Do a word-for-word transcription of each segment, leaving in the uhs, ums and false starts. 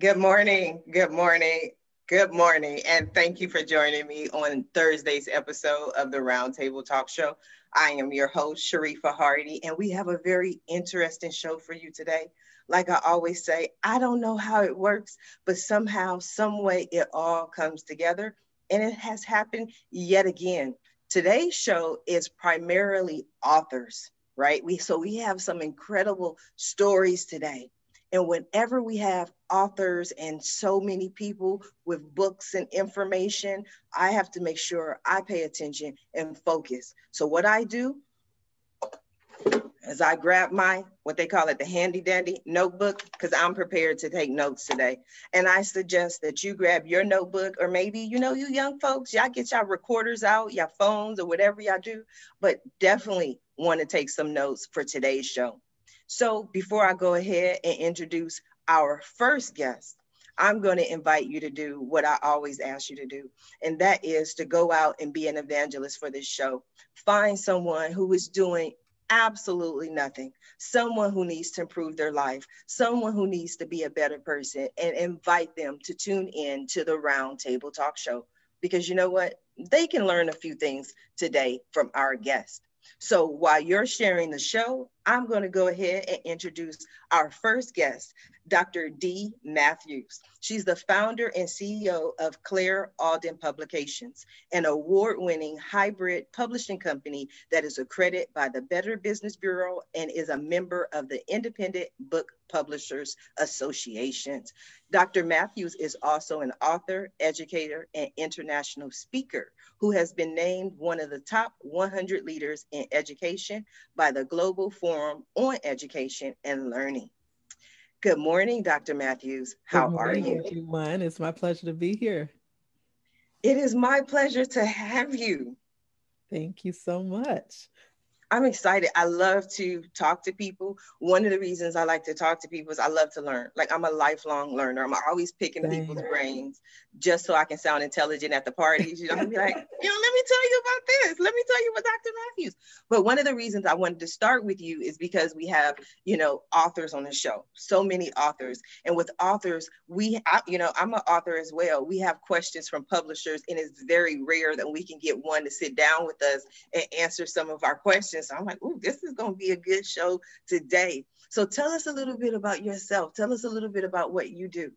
Good morning. Good morning. Good morning. And thank you for joining me on Thursday's episode of the Roundtable Talk Show. I am your host, Sharifa Hardy, and we have a very interesting show for you today. Like I always say, I don't know how it works, but somehow, some way, it all comes together. And it has happened yet again. Today's show is primarily authors, right? We so we have some incredible stories today. And whenever we have authors and so many people with books and information, I have to make sure I pay attention and focus. So what I do is I grab my, what they call it, the handy dandy notebook, because I'm prepared to take notes today. And I suggest that you grab your notebook, or maybe, you know, you young folks, y'all get y'all recorders out, your phones, or whatever y'all do, but definitely want to take some notes for today's show. So before I go ahead and introduce our first guest, I'm going to invite you to do what I always ask you to do, and that is to go out and be an evangelist for this show. Find someone who is doing absolutely nothing, someone who needs to improve their life, someone who needs to be a better person, and invite them to tune in to the Roundtable Talk Show. Because you know what? They can learn a few things today from our guest. So while you're sharing the show, I'm going to go ahead and introduce our first guest, Doctor Dee Matthews. She's the founder and C E O of Claire Alden Publications, an award-winning hybrid publishing company that is accredited by the Better Business Bureau and is a member of the Independent Book Publishers Association. Doctor Matthews is also an author, educator, and international speaker who has been named one of the top one hundred leaders in education by the Global Forum on Education and Learning. Good morning, Doctor Matthews. How Good are morning, you? everyone. It's my pleasure to be here. It is my pleasure to have you. Thank you so much. I'm excited. I love to talk to people. One of the reasons I like to talk to people is I love to learn. Like, I'm a lifelong learner. I'm always picking Same. people's brains just so I can sound intelligent at the parties. You know, I'm be like, you know, let me tell you about this. Let me tell you about Doctor Matthews. But one of the reasons I wanted to start with you is because we have, you know, authors on the show, so many authors. And with authors, we, I, you know, I'm an author as well. We have questions from publishers, and it's very rare that we can get one to sit down with us and answer some of our questions. So I'm like, ooh, this is going to be a good show today. So tell us a little bit about yourself. Tell us a little bit about what you do.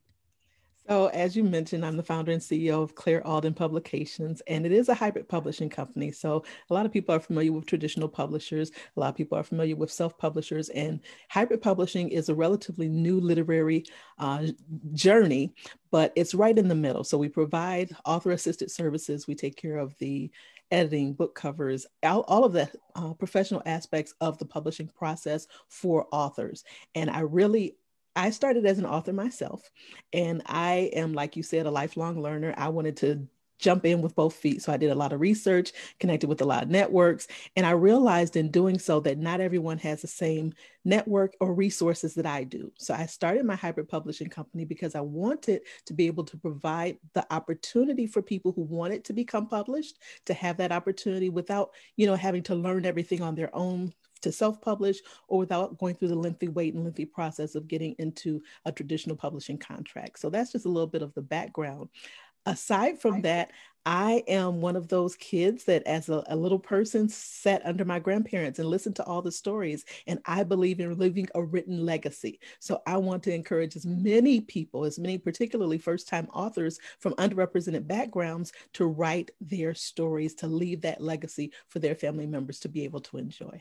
So, as you mentioned, I'm the founder and C E O of Claire Alden Publications, and it is a hybrid publishing company. So, a lot of people are familiar with traditional publishers. A lot of people are familiar with self-publishers, and hybrid publishing is a relatively new literary uh, journey, but it's right in the middle. So, we provide author-assisted services. We take care of the editing, book covers, all, all of the uh, professional aspects of the publishing process for authors. And I really I started as an author myself, and I am, like you said, a lifelong learner. I wanted to jump in with both feet. So I did a lot of research, connected with a lot of networks, and I realized in doing so that not everyone has the same network or resources that I do. So I started my hybrid publishing company because I wanted to be able to provide the opportunity for people who wanted to become published to have that opportunity without, you know, having to learn everything on their own to self-publish, or without going through the lengthy wait and lengthy process of getting into a traditional publishing contract. So that's just a little bit of the background. Aside from that, I am one of those kids that as a, a little person sat under my grandparents and listened to all the stories. And I believe in leaving a written legacy. So I want to encourage as many people, as many particularly first-time authors from underrepresented backgrounds, to write their stories, to leave that legacy for their family members to be able to enjoy.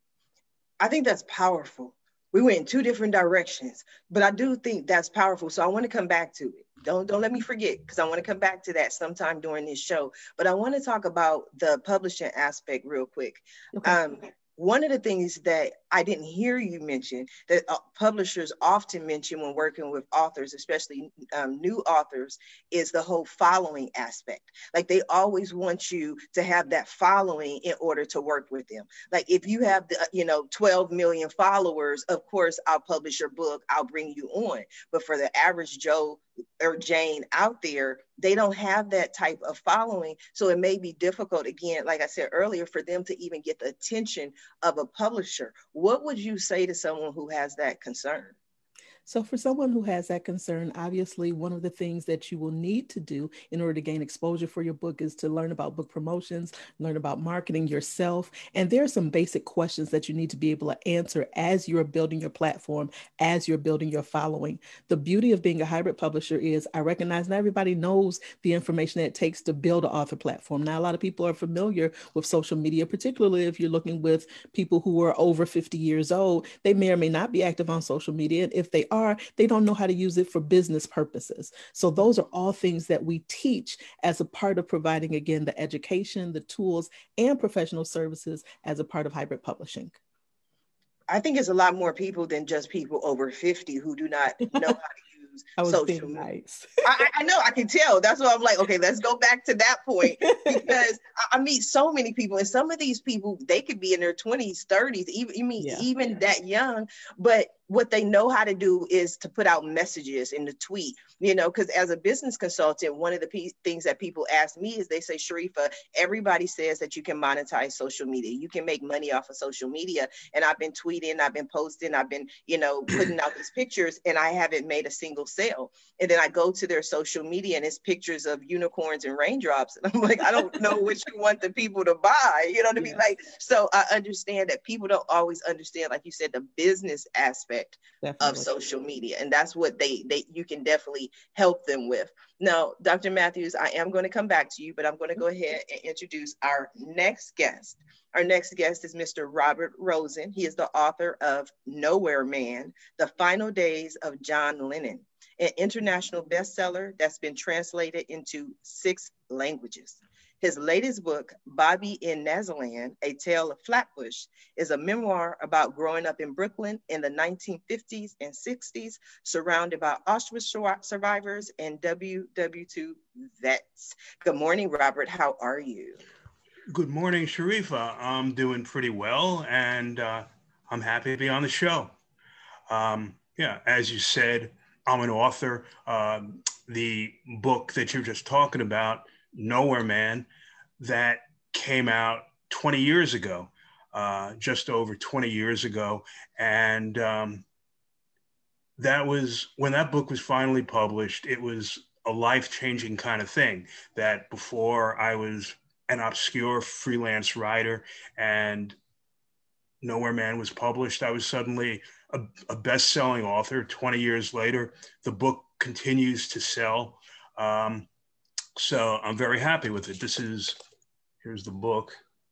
I think that's powerful. We went in two different directions, but I do think that's powerful. So I want to come back to it. Don't don't let me forget, because I want to come back to that sometime during this show. But I want to talk about the publishing aspect real quick. Okay. Um, one of the things that I didn't hear you mention that uh, publishers often mention when working with authors, especially um, new authors, is the whole following aspect. Like, they always want you to have that following in order to work with them. Like, if you have the, you know, twelve million followers, of course, I'll publish your book, I'll bring you on. But for the average Joe or Jane out there, they don't have that type of following. So it may be difficult, again, like I said earlier, for them to even get the attention of a publisher. What would you say to someone who has that concern? So for someone who has that concern, obviously one of the things that you will need to do in order to gain exposure for your book is to learn about book promotions, learn about marketing yourself. And there are some basic questions that you need to be able to answer as you're building your platform, as you're building your following. The beauty of being a hybrid publisher is I recognize not everybody knows the information that it takes to build an author platform. Now, a lot of people are familiar with social media, particularly if you're looking with people who are over fifty years old. They may or may not be active on social media. And if they are, they don't know how to use it for business purposes. So those are all things that we teach as a part of providing, again, the education, the tools, and professional services as a part of hybrid publishing. I think it's a lot more people than just people over fifty who do not know how to use I was social being media. nice. I, I know, I can tell. That's why I'm like, okay, let's go back to that point, because I, I meet so many people, and some of these people, they could be in their twenties, thirties, even, I mean, yeah. even that young, but what they know how to do is to put out messages in the tweet, you know, because as a business consultant, one of the p- things that people ask me is they say, Sharifa, everybody says that you can monetize social media. You can make money off of social media. And I've been tweeting, I've been posting, I've been, you know, putting out these pictures, and I haven't made a single sale. And then I go to their social media and it's pictures of unicorns and raindrops. And I'm like, I don't know which you want the people to buy. You know what I mean? Yeah. Like, so I understand that people don't always understand, like you said, the business aspect Definitely. Of social media. And that's what they, they you can definitely help them with. Now, Doctor Matthews, I am going to come back to you, but I'm going to go ahead and introduce our next guest. Our next guest is Mister Robert Rosen. He is the author of Nowhere Man, The Final Days of John Lennon, an international bestseller that's been translated into six languages. His latest book, Bobby in Naziland, A Tale of Flatbush, is a memoir about growing up in Brooklyn in the nineteen fifties and sixties, surrounded by Auschwitz survivors and W W two vets. Good morning, Robert. How are you? Good morning, Sharifa. I'm doing pretty well, and uh, I'm happy to be on the show. Um, yeah, as you said, I'm an author. Um, the book that you're just talking about, Nowhere Man, that came out twenty years ago, uh, just over twenty years ago. And um, that was, when that book was finally published, it was a life-changing kind of thing, that before I was an obscure freelance writer and Nowhere Man was published, I was suddenly a, a best-selling author. twenty years later, the book continues to sell. Um, So I'm very happy with it. This is, here's the book.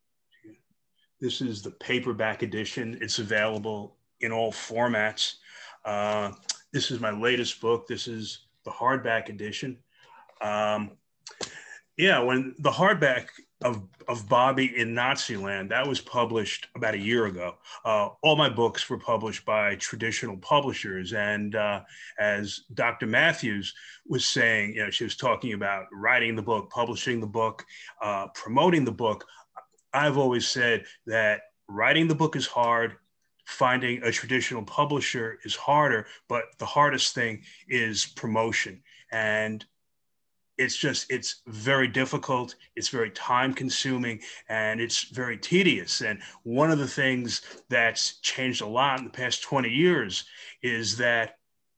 This is the paperback edition. It's available in all formats. Uh, this is my latest book. This is the hardback edition. Um, yeah, when the hardback of, of Bobby in Naziland, that was published about a year ago. Uh, all my books were published by traditional publishers. And uh, as Doctor Matthews was saying, you know, she was talking about writing the book, publishing the book, uh, promoting the book. I've always said that writing the book is hard. Finding a traditional publisher is harder, but the hardest thing is promotion. And it's just, it's very difficult. It's very time consuming, and it's very tedious. And one of the things that's changed a lot in the past twenty years is that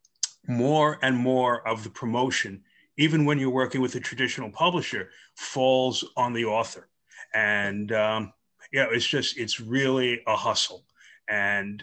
more and more of the promotion, even when you're working with a traditional publisher, falls on the author. And um, yeah, it's just, it's really a hustle. And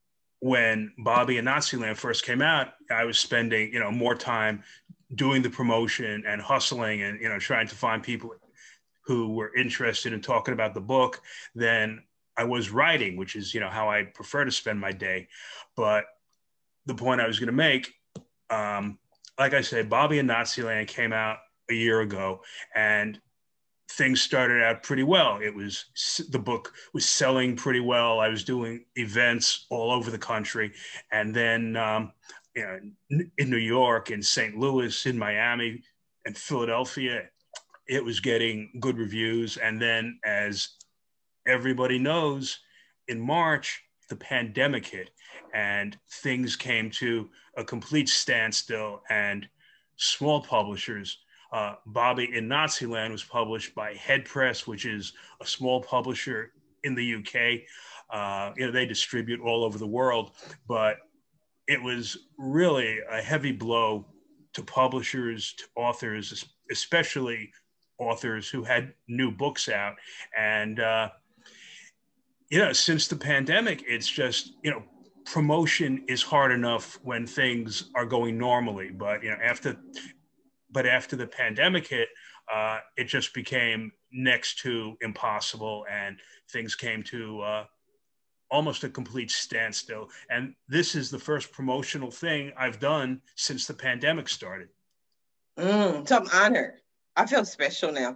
when Bobby in Naziland first came out, I was spending, you know, more time doing the promotion and hustling and, you know, trying to find people who were interested in talking about the book than I was writing, which is, you know, how I prefer to spend my day. But the point I was going to make, um, like I said, Bobby in Naziland came out a year ago, and things started out pretty well. It was, the book was selling pretty well. I was doing events all over the country. And then, um, you know, in New York, in Saint Louis, in Miami, and Philadelphia, it was getting good reviews. And then, as everybody knows, in March, the pandemic hit and things came to a complete standstill, and small publishers, uh, Bobby in Naziland was published by Head Press, which is a small publisher in the U K. Uh, you know, they distribute all over the world, but it was really a heavy blow to publishers, to authors, especially authors who had new books out. And, uh, you know, since the pandemic, it's just, you know, promotion is hard enough when things are going normally. But, you know, after, but after the pandemic hit, uh, it just became next to impossible, and things came to uh, almost a complete standstill. And this is the first promotional thing I've done since the pandemic started. Mm, so I'm honored. I feel special now.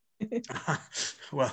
Well,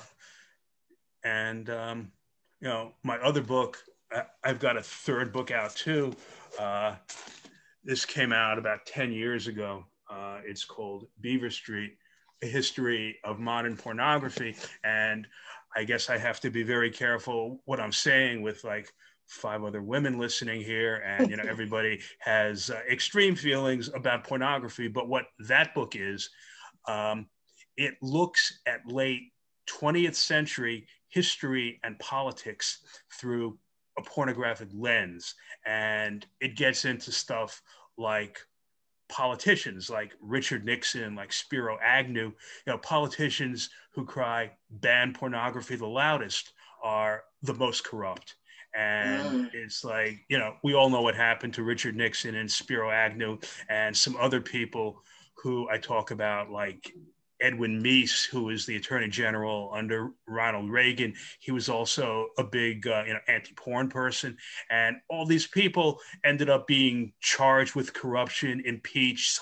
and, um, you know, my other book, I, I've got a third book out too. Uh, this came out about ten years ago. Uh, it's called Beaver Street, A History of Modern Pornography. And I guess I have to be very careful what I'm saying with like five other women listening here. And, you know, everybody has uh, extreme feelings about pornography. But what that book is, um, it looks at late twentieth century history and politics through a pornographic lens. And it gets into stuff like politicians like Richard Nixon, like Spiro Agnew. You know, politicians who cry ban pornography the loudest are the most corrupt. And mm. it's like, you know, we all know what happened to Richard Nixon and Spiro Agnew and some other people who I talk about, like Edwin Meese, who was the Attorney General under Ronald Reagan. He was also a big, uh, you know, anti-porn person. And all these people ended up being charged with corruption, impeached.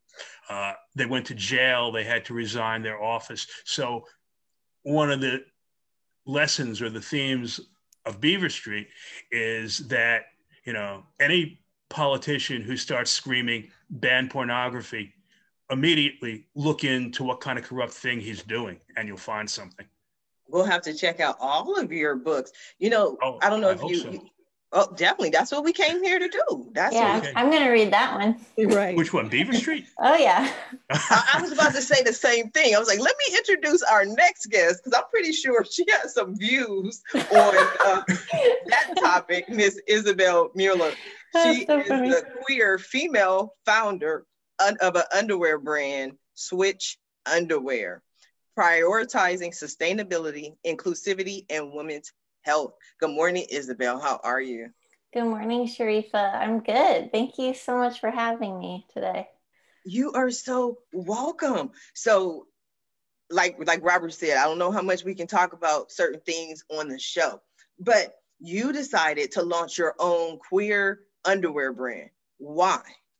Uh, they went to jail. They had to resign their office. So one of the lessons or the themes of Beaver Street is that, you know, any politician who starts screaming ban pornography, immediately look into what kind of corrupt thing he's doing, and you'll find something. We'll have to check out all of your books. You know, oh, I don't know I if you, so. you. Oh, definitely. That's what we came here to do. That's yeah. What we, I'm going to read that one. Right. Which one? Beaver Street? Oh yeah. I, I was about to say the same thing. I was like, let me introduce our next guest, because I'm pretty sure she has some views on uh, that topic. Miss Isabel Mueller. She so is funny. The queer female founder of an underwear brand, Switch Underwear, prioritizing sustainability, inclusivity, and women's health. Good morning, Isabel. How are you? Good morning, Sharifa. I'm good. Thank you so much for having me today. You are so welcome. So, like, like Robert said, I don't know how much we can talk about certain things on the show, but you decided to launch your own queer underwear brand. Why?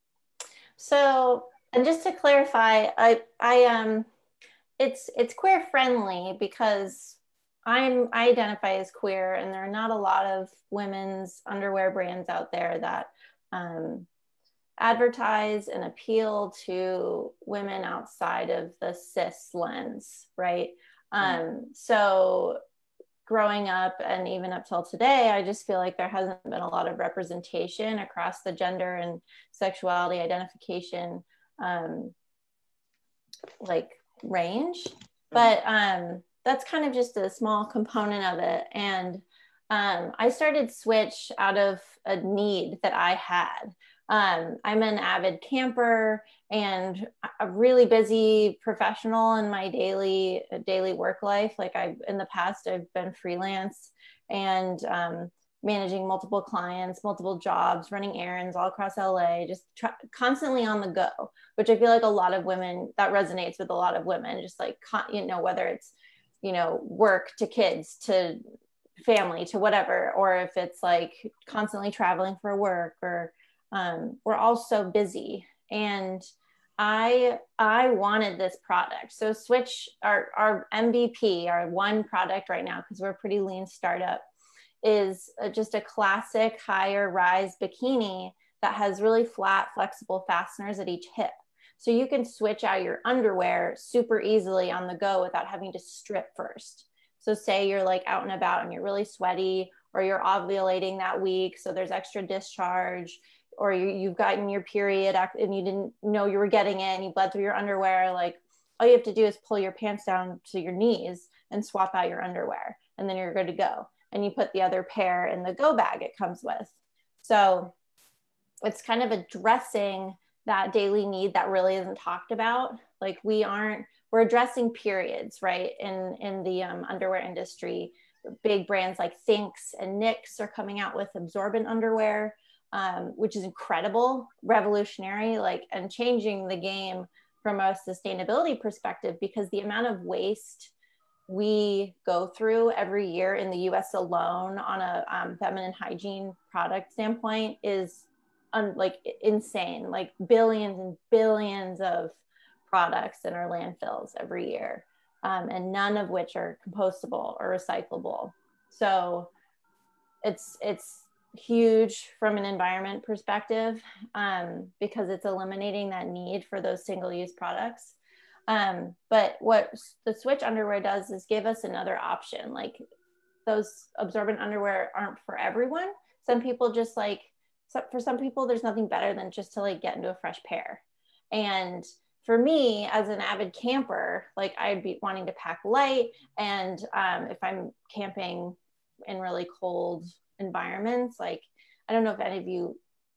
So, and just to clarify, I, I, um, it's, it's queer friendly because I'm, I identify as queer, and there are not a lot of women's underwear brands out there that, um, advertise and appeal to women outside of the cis lens. Right. Mm-hmm. Um, so growing up and even up till today, I just feel like there hasn't been a lot of representation across the gender and sexuality identification, um, like range, but um, that's kind of just a small component of it. And um, I started Switch out of a need that I had. Um, I'm an avid camper and a really busy professional in my daily daily work life. Like I, in the past, I've been freelance and um, managing multiple clients, multiple jobs, running errands all across L A, just try, constantly on the go, which I feel like a lot of women, that resonates with a lot of women, just like, you know, whether it's, you know, work to kids to family to whatever, or if it's like constantly traveling for work, or um, we're all so busy. And I, I wanted this product. So Switch, our, our M V P, our one product right now, because we're a pretty lean startup, is a, just a classic higher rise bikini that has really flat, flexible fasteners at each hip. So you can switch out your underwear super easily on the go without having to strip first. So say you're like out and about and you're really sweaty, or you're ovulating that week, so there's extra discharge, or you, you've gotten your period and you didn't know you were getting it and you bled through your underwear. Like, all you have to do is pull your pants down to your knees and swap out your underwear, and then you're good to go. And you put the other pair in the go bag it comes with. So it's kind of addressing that daily need that really isn't talked about. Like we aren't, we're addressing periods, right? In, in the um, underwear industry, big brands like Thinx and Knix are coming out with absorbent underwear, um, which is incredible, revolutionary, like, and changing the game from a sustainability perspective, because the amount of waste we go through every year in the U S alone on a um, feminine hygiene product standpoint is un- like insane, like billions and billions of products in our landfills every year, um, and none of which are compostable or recyclable. So it's it's huge from an environment perspective, um, because it's eliminating that need for those single-use products. Um, but what the Switch underwear does is give us another option. Like those absorbent underwear aren't for everyone. Some people just like, so for some people, there's nothing better than just to like get into a fresh pair. And for me, as an avid camper, like I'd be wanting to pack light. And um, if I'm camping in really cold environments, like, I don't know if any of you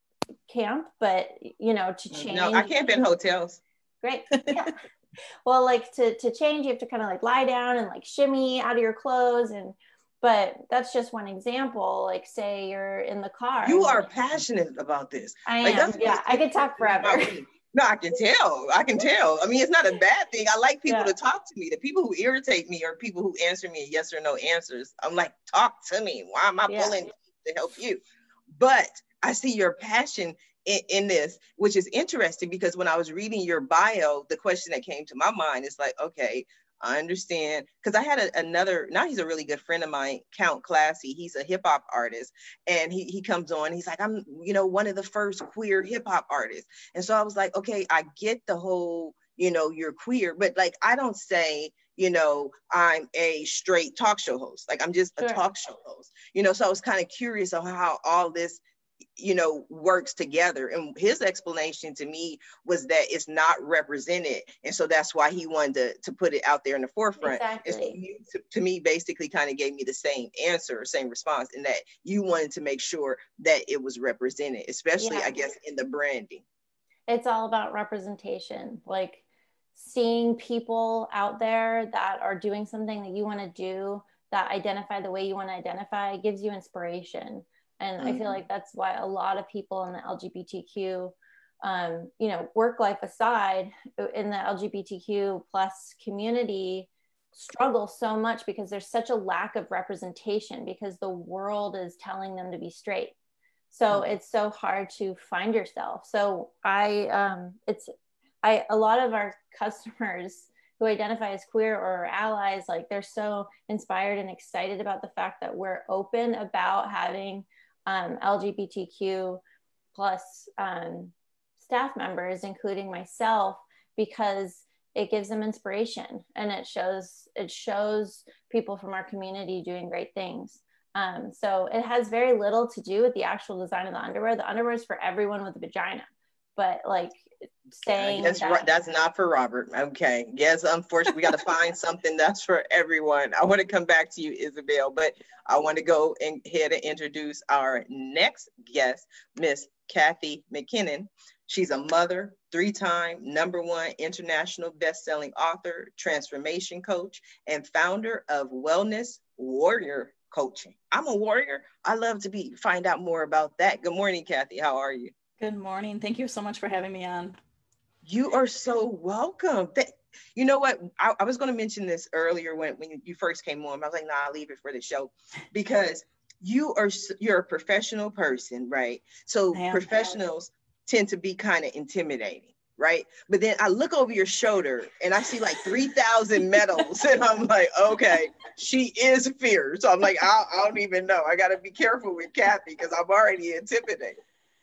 camp, but you know, to change. No, I camp in hotels. Great. Yeah. Well, like to, to change, you have to kind of like lie down and like shimmy out of your clothes. And, but that's just one example. Like say you're in the car. You are passionate about this. I like, am. Yeah. I could talk forever. No, I can tell. I can tell. I mean, it's not a bad thing. I like people Yeah. to talk to me. The people who irritate me are people who answer me yes or no answers. I'm like, talk to me. Why am I Yeah. pulling to help you? But I see your passion in, in this, which is interesting because when I was reading your bio, the question that came to my mind is like, okay, I understand. Because I had a, another, now he's a really good friend of mine, Count Classy. He's a hip hop artist. And he, he comes on, he's like, I'm, you know, one of the first queer hip hop artists. And so I was like, okay, I get the whole, you know, you're queer, but like, I don't say, you know, I'm a straight talk show host. Like I'm just Sure. a talk show host, you know? So I was kind of curious on how all this, you know, works together. And his explanation to me was that it's not represented. And so that's why he wanted to, to put it out there in the forefront. Exactly. And so you, to, to me, basically kind of gave me the same answer, same response, in that you wanted to make sure that it was represented, especially, Yeah. I guess, in the branding. It's all about representation. Like seeing people out there that are doing something that you want to do, that identify the way you want to identify, gives you inspiration. And mm-hmm. I feel like that's why a lot of people in the L G B T Q, um, you know, work life aside, in the L G B T Q plus community struggle so much because there's such a lack of representation because the world is telling them to be straight. So mm-hmm. it's so hard to find yourself. So I, um, it's, I, a lot of our customers who identify as queer or allies, like they're so inspired and excited about the fact that we're open about having um, L G B T Q plus um, staff members, including myself, because it gives them inspiration and it shows, it shows people from our community doing great things. Um, so it has very little to do with the actual design of the underwear. The underwear is for everyone with a vagina, but like saying that's that, right, that's not for Robert. Okay. Yes, unfortunately, we got to find something that's for everyone. I want to come back to you, Isabel, but I want to go and ahead and introduce our next guest, Miss Kathy McKinnon. She's a mother, three-time number one international best-selling author, transformation coach, and founder of Wellness Warrior Coaching. I'm a warrior. I love to be find out more about that. Good morning, Kathy. How are you? Good morning. Thank you so much for having me on. You are so welcome. Th- you know what? I, I was going to mention this earlier when, when you first came on. I was like, nah, I'll leave it for the show because you are you're a professional person, right? So professionals tend to be kind of intimidating, right? But then I look over your shoulder and I see like three thousand medals and I'm like, okay, she is fierce. So I'm like, I, I don't even know. I got to be careful with Kathy because I'm already intimidated.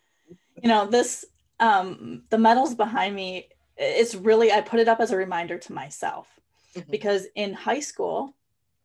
You know, this, um, the medals behind me, it's really, I put it up as a reminder to myself mm-hmm. because in high school,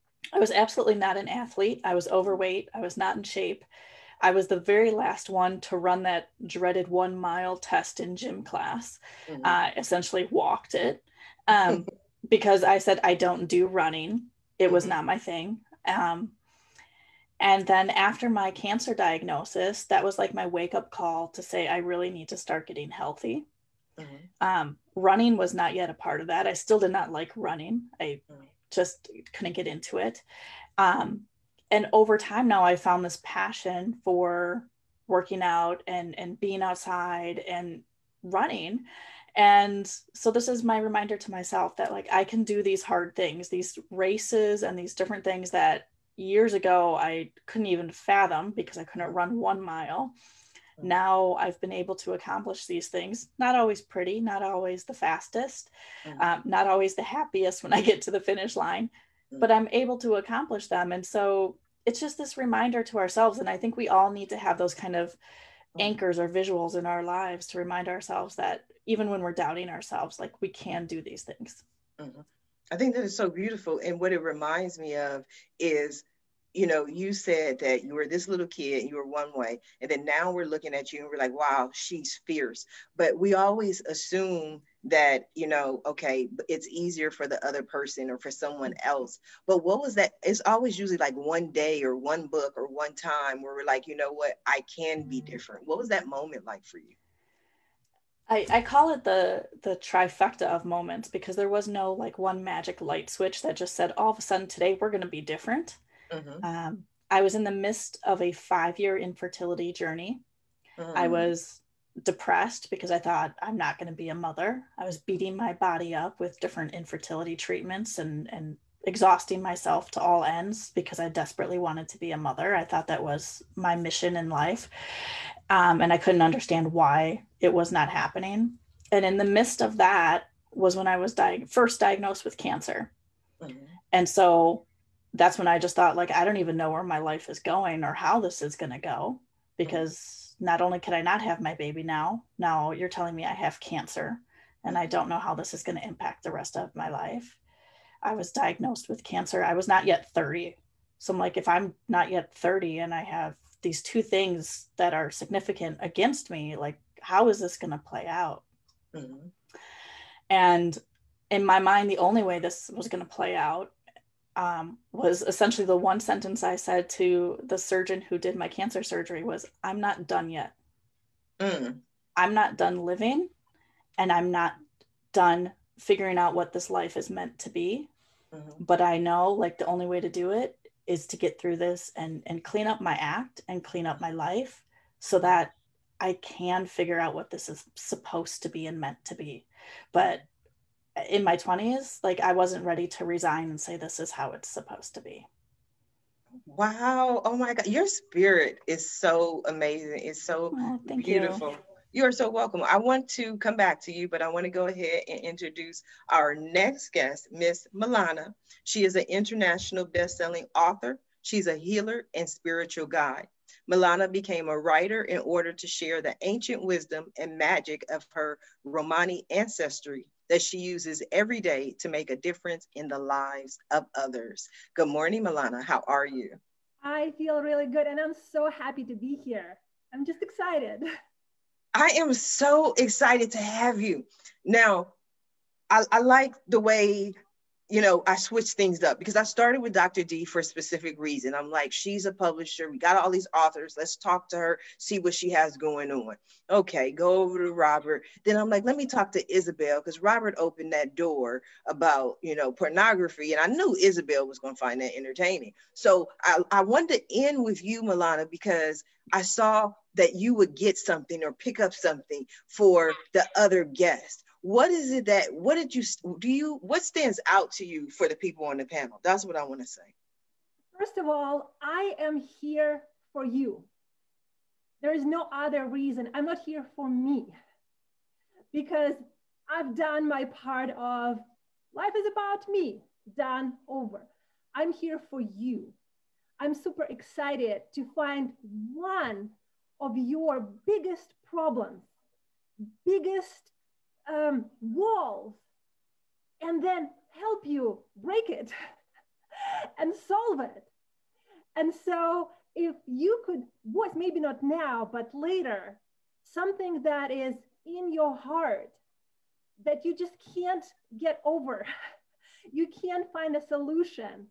I was absolutely not an athlete. I was overweight. I was not in shape. I was the very last one to run that dreaded one mile test in gym class. Mm-hmm. Uh, essentially walked it um, because I said, I don't do running. It mm-hmm. was not my thing. Um, And then after my cancer diagnosis, that was like my wake up call to say, I really need to start getting healthy. Mm-hmm. Um, running was not yet a part of that. I still did not like running. I mm-hmm. just couldn't get into it. Um, and over time now I found this passion for working out and, and being outside and running. And so this is my reminder to myself that like, I can do these hard things, these races and these different things that years ago I couldn't even fathom because I couldn't run one mile. Mm-hmm. Now I've been able to accomplish these things, not always pretty, not always the fastest, mm-hmm. um, not always the happiest when I get to the finish line, mm-hmm. but I'm able to accomplish them. And so it's just this reminder to ourselves. And I think we all need to have those kind of anchors or visuals in our lives to remind ourselves that even when we're doubting ourselves, like we can do these things. Mm-hmm. I think that is so beautiful. And what it reminds me of is, you know, you said that you were this little kid, you were one way, and then now we're looking at you and we're like, wow, she's fierce. But we always assume that, you know, okay, it's easier for the other person or for someone else. But what was that? It's always usually like one day or one book or one time where we're like, you know what, I can be different. What was that moment like for you? I, I call it the the trifecta of moments because there was no like one magic light switch that just said all of a sudden today we're going to be different. Mm-hmm. Um, I was in the midst of a five-year infertility journey. Mm-hmm. I was depressed because I thought I'm not going to be a mother. I was beating my body up with different infertility treatments and and exhausting myself to all ends because I desperately wanted to be a mother. I thought that was my mission in life. Um, and I couldn't understand why it was not happening. And in the midst of that was when I was di- first diagnosed with cancer. Mm-hmm. And so that's when I just thought, like, I don't even know where my life is going or how this is going to go, because mm-hmm. not only could I not have my baby now, now you're telling me I have cancer and mm-hmm. I don't know how this is going to impact the rest of my life. I was diagnosed with cancer. I was not yet thirty. So I'm like, if I'm not yet thirty and I have these two things that are significant against me, like, how is this going to play out? Mm-hmm. And in my mind, the only way this was going to play out um, was essentially the one sentence I said to the surgeon who did my cancer surgery was, I'm not done yet. Mm. I'm not done living, and I'm not done figuring out what this life is meant to be. Mm-hmm. But I know, like, the only way to do it is to get through this and, and clean up my act and clean up my life so that I can figure out what this is supposed to be and meant to be. But in my twenties, like, I wasn't ready to resign and say, this is how it's supposed to be. Wow. Oh my God. Your spirit is so amazing. It's so oh, thank beautiful. You. You are so welcome. I want to come back to you, but I want to go ahead and introduce our next guest, Miss Milana. She is an international best-selling author. She's a healer and spiritual guide. Milana became a writer in order to share the ancient wisdom and magic of her Romani ancestry that she uses every day to make a difference in the lives of others. Good morning, Milana. How are you? I feel really good, and I'm so happy to be here. I'm just excited. I am so excited to have you. Now, I, I like the way, you know, I switched things up because I started with Doctor D for a specific reason. I'm like, she's a publisher. We got all these authors. Let's talk to her, see what she has going on. Okay, go over to Robert. Then I'm like, let me talk to Isabel, because Robert opened that door about, you know, pornography. And I knew Isabel was going to find that entertaining. So I, I wanted to end with you, Milana, because I saw that you would get something or pick up something for the other guests. What is it that, what did you, do you, what stands out to you for the people on the panel? That's what I want to say. First of all, I am here for you. There is no other reason. I'm not here for me, because I've done my part of life is about me, done, over. I'm here for you. I'm super excited to find one of your biggest problems, biggest um, walls, and then help you break it and solve it. And so if you could voice, maybe not now, but later, something that is in your heart that you just can't get over, you can't find a solution,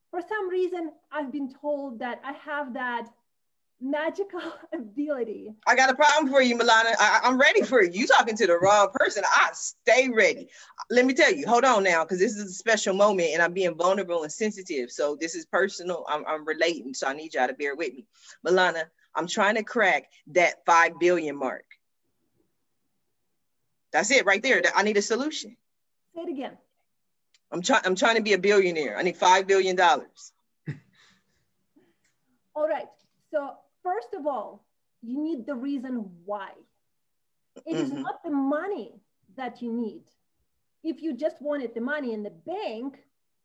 For some reason, I've been told that I have that magical ability. I got a problem for you, Milana. I, I'm ready for you. You talking to the wrong person. I stay ready. Let me tell you, hold on now, because this is a special moment and I'm being vulnerable and sensitive. So this is personal. I'm, I'm relating. So I need y'all to bear with me. Milana, I'm trying to crack that five billion mark. That's it right there. I need a solution. Say it again. I'm trying, I'm trying to be a billionaire. I need five billion dollars. All right. So first of all, you need the reason why. It mm-hmm. is not the money that you need. If you just wanted the money in the bank,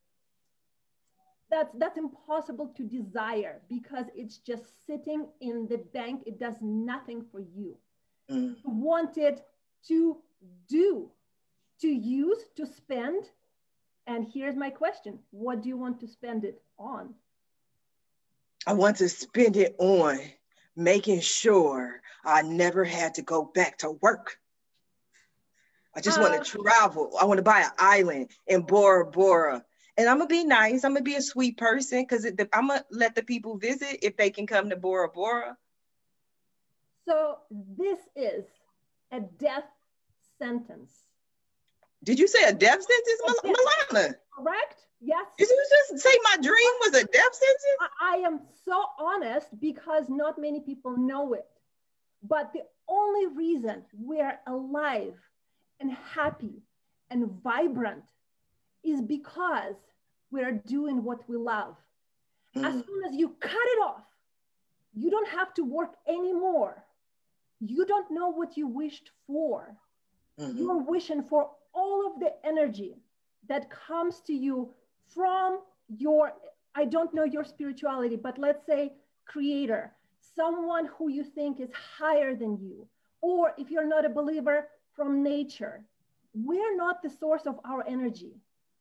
that's, that's impossible to desire because it's just sitting in the bank. It does nothing for you. Mm. You want it to do, to use, to spend. And here's my question. What do you want to spend it on? I want to spend it on making sure I never had to go back to work. I just uh, want to travel. I want to buy an island in Bora Bora. And I'm going to be nice. I'm going to be a sweet person because I'm going to let the people visit if they can come to Bora Bora. So this is a death sentence. Did you say a death sentence, Mil- Milana? Correct. Yes. Did you just say my dream was a death sentence? I, I am so honest because not many people know it. But the only reason we're alive and happy and vibrant is because we're doing what we love. Mm. As soon as you cut it off, you don't have to work anymore. You don't know what you wished for. Mm-hmm. You're wishing for all of the energy that comes to you from your, I don't know your spirituality, but let's say creator, someone who you think is higher than you, or if you're not a believer, from nature. We're not the source of our energy.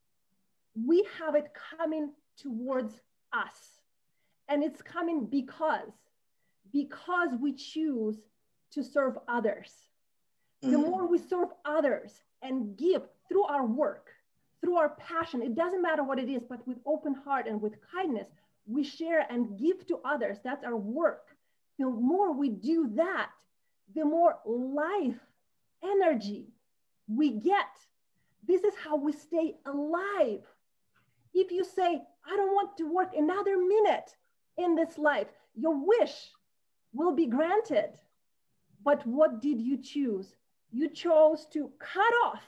We have it coming towards us. And it's coming because, because we choose to serve others. Mm-hmm. The more we serve others and give through our work, through our passion, it doesn't matter what it is, but with open heart and with kindness, we share and give to others. That's our work. The more we do that, the more life energy we get. This is how we stay alive. If you say, I don't want to work another minute in this life, your wish will be granted. But what did you choose? You chose to cut off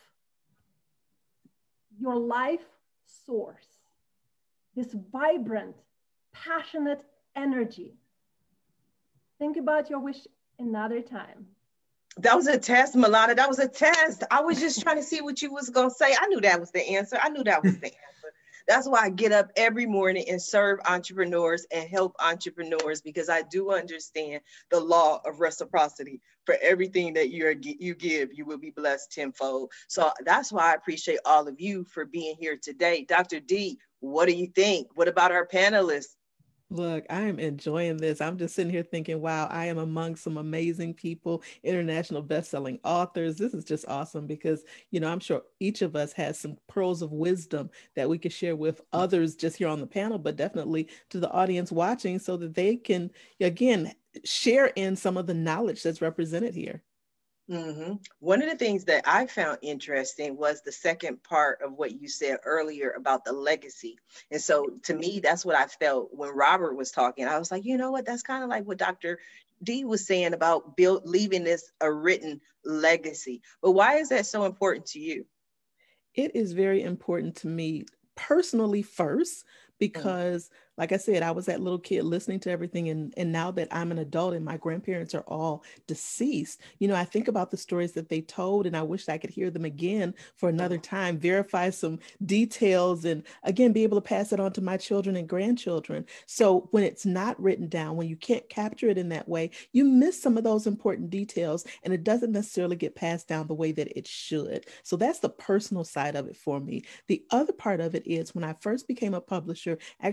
your life source, this vibrant, passionate energy. Think about your wish another time. That was a test, Milana. That was a test. I was just trying to see what you was going to say. I knew that was the answer. I knew that was the answer. That's why I get up every morning and serve entrepreneurs and help entrepreneurs, because I do understand the law of reciprocity. For everything that you're, you give, you will be blessed tenfold. So that's why I appreciate all of you for being here today. Doctor D, what do you think? What about our panelists? Look, I am enjoying this. I'm just sitting here thinking, wow, I am among some amazing people, international best-selling authors. This is just awesome because, you know, I'm sure each of us has some pearls of wisdom that we could share with others just here on the panel, but definitely to the audience watching so that they can, again, share in some of the knowledge that's represented here. Mm-hmm. One of the things that I found interesting was the second part of what you said earlier about the legacy. And so to me, that's what I felt when Robert was talking. I was like, you know what, that's kind of like what Doctor D was saying about build, leaving this a written legacy. But why is that so important to you? It is very important to me personally first, because like I said, I was that little kid listening to everything. And, and now that I'm an adult and my grandparents are all deceased, you know, I think about the stories that they told and I wish I could hear them again for another time, verify some details, and again, be able to pass it on to my children and grandchildren. So when it's not written down, when you can't capture it in that way, you miss some of those important details and it doesn't necessarily get passed down the way that it should. So that's the personal side of it for me. The other part of it is when I first became a publisher, actually my very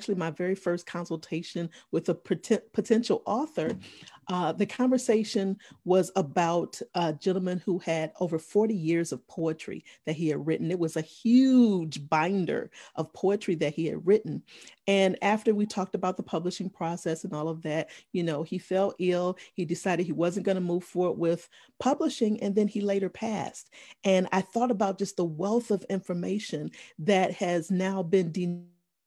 very first consultation with a pot- potential author, uh, the conversation was about a gentleman who had over forty years of poetry that he had written. It was a huge binder of poetry that he had written. And after we talked about the publishing process and all of that, you know, he fell ill. He decided he wasn't going to move forward with publishing, and then he later passed. And I thought about just the wealth of information that has now been denied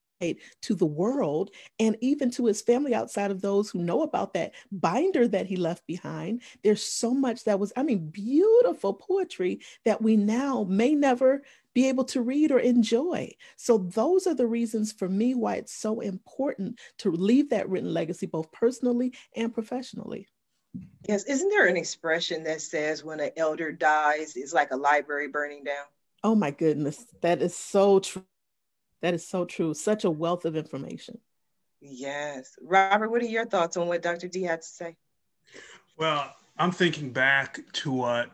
to the world and even to his family outside of those who know about that binder that he left behind. There's so much that was, I mean, beautiful poetry that we now may never be able to read or enjoy. So those are the reasons for me why it's so important to leave that written legacy, both personally and professionally. Yes, isn't there an expression that says when an elder dies, it's like a library burning down? Oh my goodness, that is so true. That is so true. Such a wealth of information. Yes. Robert, what are your thoughts on what Doctor D had to say? Well, I'm thinking back to what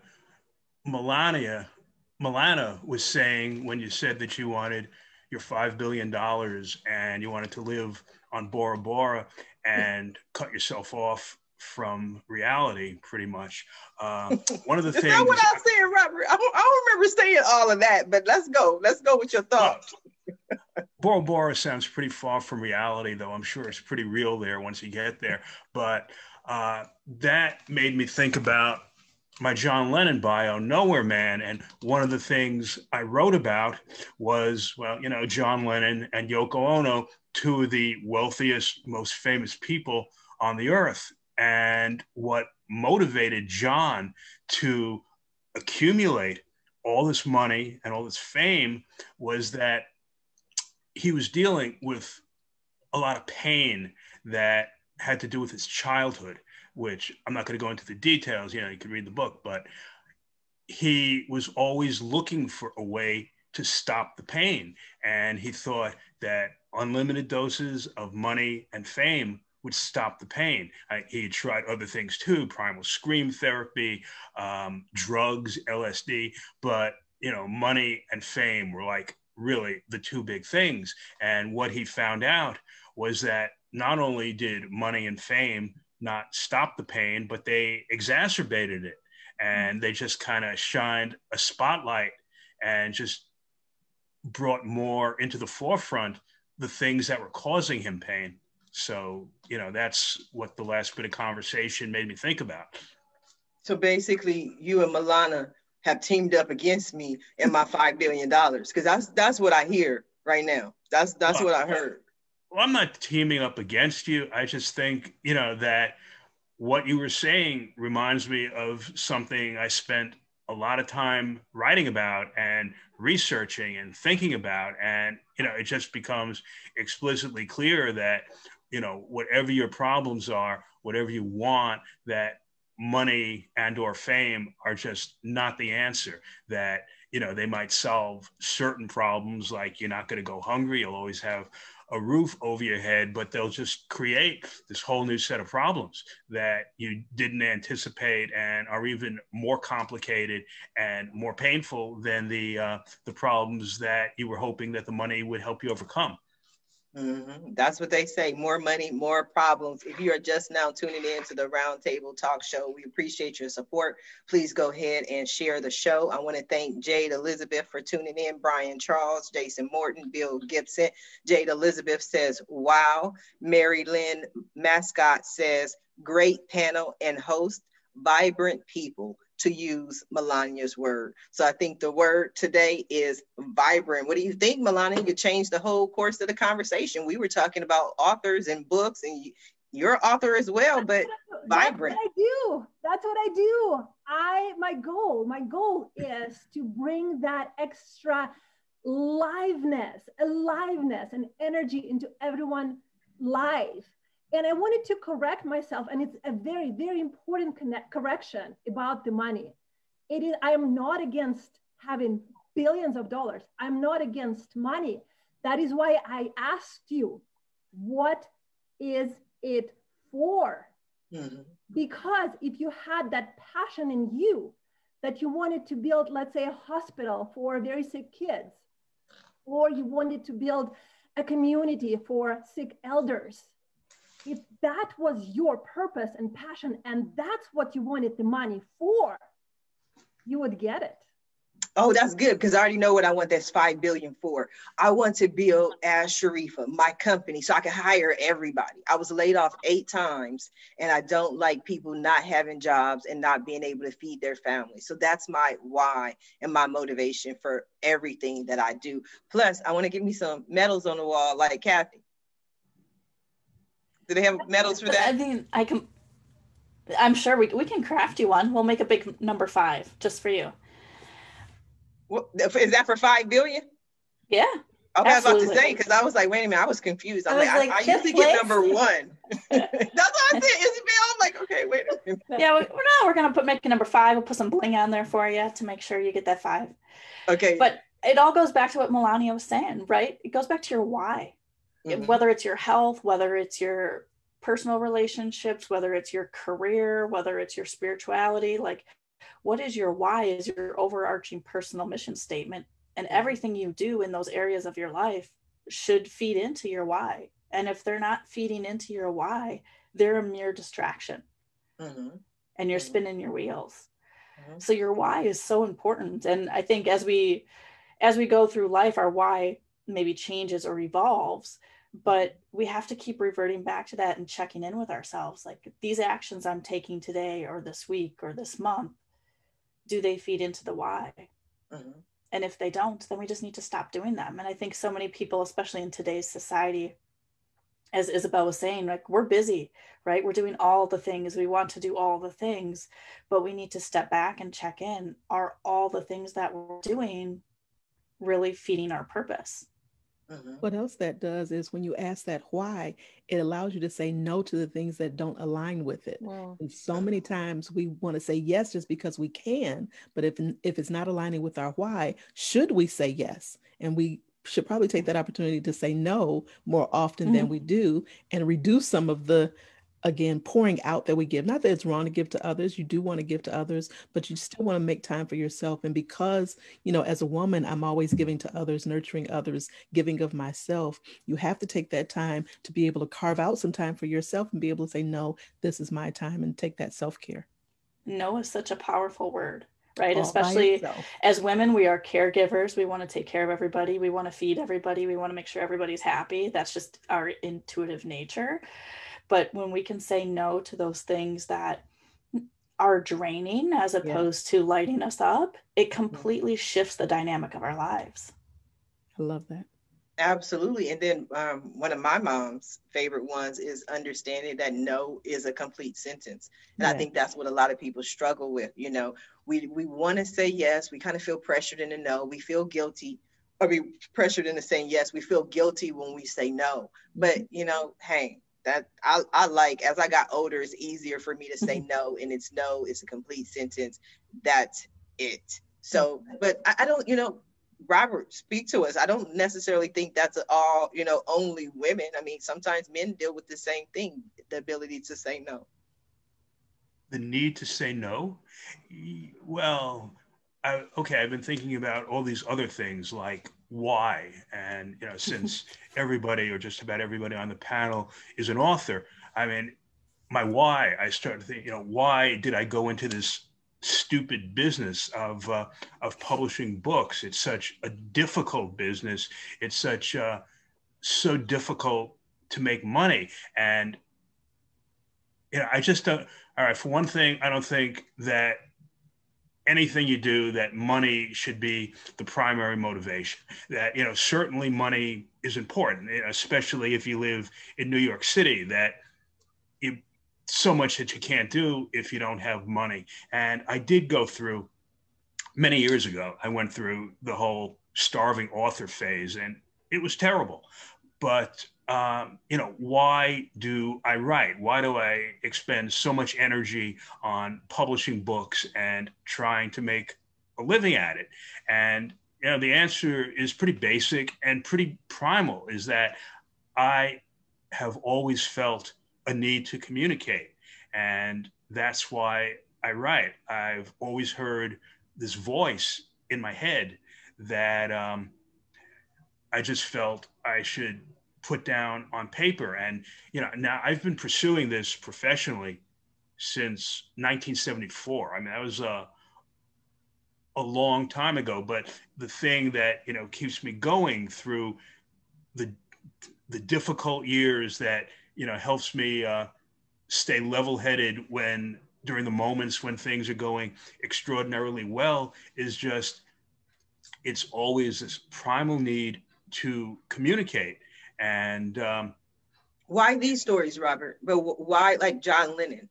Melania, Milana was saying when you said that you wanted your five billion dollars and you wanted to live on Bora Bora and cut yourself off from reality, pretty much. Uh, one of the That's things- not what I'm saying, Robert. I don't, I don't remember saying all of that, but let's go. Let's go with your thoughts. Bora Bora sounds pretty far from reality, though. I'm sure it's pretty real there once you get there. But uh, that made me think about my John Lennon bio, Nowhere Man. And one of the things I wrote about was, well, you know, John Lennon and Yoko Ono, two of the wealthiest, most famous people on the earth. And what motivated John to accumulate all this money and all this fame was that he was dealing with a lot of pain that had to do with his childhood, which I'm not going to go into the details. You know, you can read the book, but he was always looking for a way to stop the pain. And he thought that unlimited doses of money and fame would stop the pain. I, he had tried other things too, primal scream therapy, um, drugs, L S D, but, you know, money and fame were like really the two big things. And what he found out was that not only did money and fame not stop the pain, but they exacerbated it. And they just kind of shined a spotlight and just brought more into the forefront the things that were causing him pain. So, you know, that's what the last bit of conversation made me think about. So basically, you and Milana have teamed up against me and my five billion dollars, because that's that's what I hear right now. That's that's well, what I heard. Well, I'm not teaming up against you. I just think, you know, that what you were saying reminds me of something I spent a lot of time writing about and researching and thinking about. And, you know, it just becomes explicitly clear that, you know, whatever your problems are, whatever you want, that money and or fame are just not the answer. That, you know, they might solve certain problems, like you're not going to go hungry, you'll always have a roof over your head, but they'll just create this whole new set of problems that you didn't anticipate and are even more complicated and more painful than the uh, the problems that you were hoping that the money would help you overcome. Mm-hmm. That's what they say. More money, more problems. If you are just now tuning in to the Roundtable Talk Show, we appreciate your support. Please go ahead and share the show. I want to thank Jade Elizabeth for tuning in, Brian Charles, Jason Morton, Bill Gibson. Jade Elizabeth says, wow. Mary Lynn Mascot says, great panel and host, vibrant people, to use Melania's word. So I think the word today is vibrant. What do you think, Melania? You changed the whole course of the conversation. We were talking about authors and books, and you, you're author as well, but vibrant. That's what I do. That's what I do. I, my goal, my goal is to bring that extra liveness, aliveness, and energy into everyone's life. And I wanted to correct myself, and it's a very, very important connect, correction about the money. It is, I am not against having billions of dollars. I'm not against money. That is why I asked you, what is it for? Mm-hmm. Because if you had that passion in you, that you wanted to build, let's say, a hospital for very sick kids, or you wanted to build a community for sick elders. If that was your purpose and passion, and that's what you wanted the money for, you would get it. Oh, that's good, because I already know what I want this five billion for. I want to build as Sharifa, my company, so I can hire everybody. I was laid off eight times, and I don't like people not having jobs and not being able to feed their families. So that's my why and my motivation for everything that I do. Plus, I want to give me some medals on the wall like Kathy. Do they have medals for that? I mean, I can, I'm sure we, we can craft you one. We'll make a big number five just for you. What, is that for five billion? Yeah. Okay, absolutely. I was about to say, because I was like, wait a minute, I was confused. I'm I like, like, I, I usually place? get number one. That's what I said, Isabel. I'm like, okay, wait a minute. Yeah, we're not, we're going to put make a number five. We'll put some bling on there for you to make sure you get that five. Okay. But it all goes back to what Melania was saying, right? It goes back to your why. Mm-hmm. Whether it's your health, whether it's your personal relationships, whether it's your career, whether it's your spirituality, like, what is your why is your overarching personal mission statement, and everything you do in those areas of your life should feed into your why. And if they're not feeding into your why, they're a mere distraction. Mm-hmm. And you're spinning your wheels. Mm-hmm. So your why is so important. And I think as we as we go through life, our why maybe changes or evolves, but we have to keep reverting back to that and checking in with ourselves. Like, these actions I'm taking today or this week or this month, do they feed into the why? Mm-hmm. And if they don't, then we just need to stop doing them. And I think so many people, especially in today's society, as Isabel was saying, like, we're busy, right? We're doing all the things. We want to do all the things, but we need to step back and check in. Are all the things that we're doing really feeding our purpose? Mm-hmm. What else that does is when you ask that why, it allows you to say no to the things that don't align with it. Wow. And so many times we want to say yes just because we can, but if if it's not aligning with our why, should we say yes? And we should probably take that opportunity to say no more often mm-hmm. than we do, and reduce some of the, again, pouring out that we give. Not that it's wrong to give to others. You do want to give to others, but you still want to make time for yourself. And because, you know, as a woman, I'm always giving to others, nurturing others, giving of myself. You have to take that time to be able to carve out some time for yourself and be able to say, no, this is my time, and take that self-care. No is such a powerful word, right? All Especially as women, we are caregivers. We want to take care of everybody. We want to feed everybody. We want to make sure everybody's happy. That's just our intuitive nature. But when we can say no to those things that are draining as opposed yeah. to lighting us up, it completely shifts the dynamic of our lives. I love that. Absolutely. And then um, one of my mom's favorite ones is understanding that no is a complete sentence. And yeah. I think that's what a lot of people struggle with. You know, we, we want to say yes. We kind of feel pressured into no. We feel guilty. Or we pressured into saying yes. We feel guilty when we say no. But, you know, hey, that I, I like, as I got older, it's easier for me to say no, and it's no, it's a complete sentence. That's it. So, but I, I don't, you know, Robert, speak to us. I don't necessarily think that's all, you know, only women. I mean, sometimes men deal with the same thing, the ability to say no. The need to say no? Well, I, okay, I've been thinking about all these other things like why. And, you know, since everybody or just about everybody on the panel is an author, I mean, my why, I started thinking, you know, why did I go into this stupid business of uh, of publishing books? It's such a difficult business. It's such uh, so difficult to make money. And, you know, I just don't, all right, for one thing, I don't think that anything you do, that money should be the primary motivation. That, you know, certainly money is important, especially if you live in New York City, that you, so much that you can't do if you don't have money. And I did go through, many years ago, I went through the whole starving author phase, and it was terrible. But, um, you know, why do I write? Why do I expend so much energy on publishing books and trying to make a living at it? And, you know, the answer is pretty basic and pretty primal, is that I have always felt a need to communicate. And that's why I write. I've always heard this voice in my head that, um, I just felt I should put down on paper. And, you know, now I've been pursuing this professionally since nineteen seventy-four. I mean, that was a, a long time ago, but the thing that, you know, keeps me going through the, the difficult years, that, you know, helps me uh, stay level-headed when, during the moments when things are going extraordinarily well, is just, it's always this primal need to communicate. And um, why these stories, Robert? But why, like John Lennon?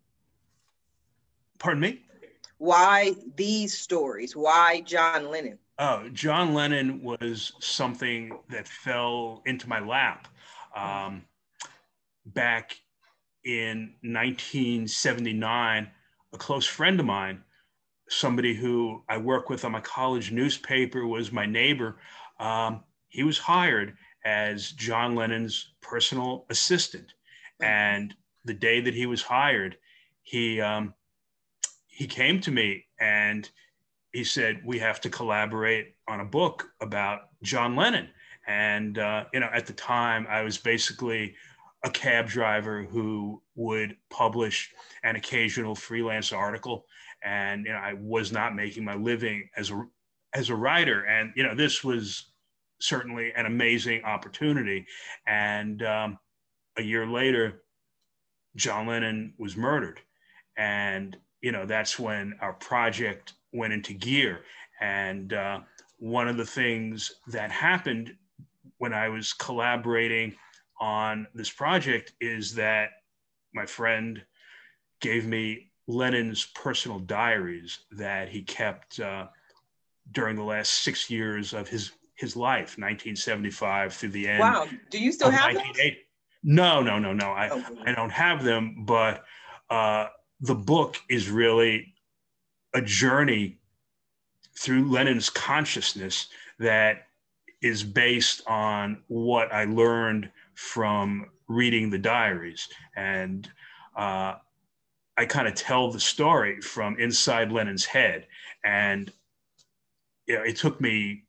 Pardon me? Why these stories? Why John Lennon? Oh, John Lennon was something that fell into my lap um, back in nineteen seventy-nine. A close friend of mine, somebody who I work with on my college newspaper, was my neighbor. Um, he was hired as John Lennon's personal assistant. And the day that he was hired, he um, he came to me and he said, we have to collaborate on a book about John Lennon. And, uh, you know, at the time I was basically a cab driver who would publish an occasional freelance article. And, you know, I was not making my living as a, as a writer. And, you know, this was certainly an amazing opportunity. And um, a year later, John Lennon was murdered. And, you know, that's when our project went into gear. And uh, one of the things that happened when I was collaborating on this project is that my friend gave me Lennon's personal diaries that he kept uh, during the last six years of his, his life, nineteen seventy-five through the end. Wow. Do you still have them? No, no, no, no. I, oh, I don't have them, but uh, the book is really a journey through Lennon's consciousness that is based on what I learned from reading the diaries. And uh, I kind of tell the story from inside Lennon's head. And you know, it took me,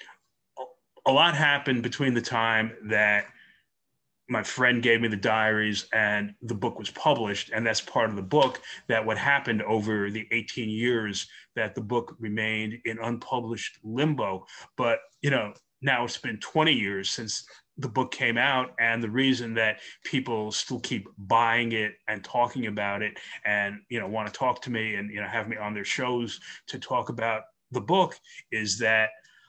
a lot happened between the time that my friend gave me the diaries and the book was published. And that's part of the book, that what happened over the eighteen years that the book remained in unpublished limbo. But, you know, now it's been twenty years since the book came out, and the reason that people still keep buying it and talking about it and, you know, want to talk to me and, you know, have me on their shows to talk about the book is that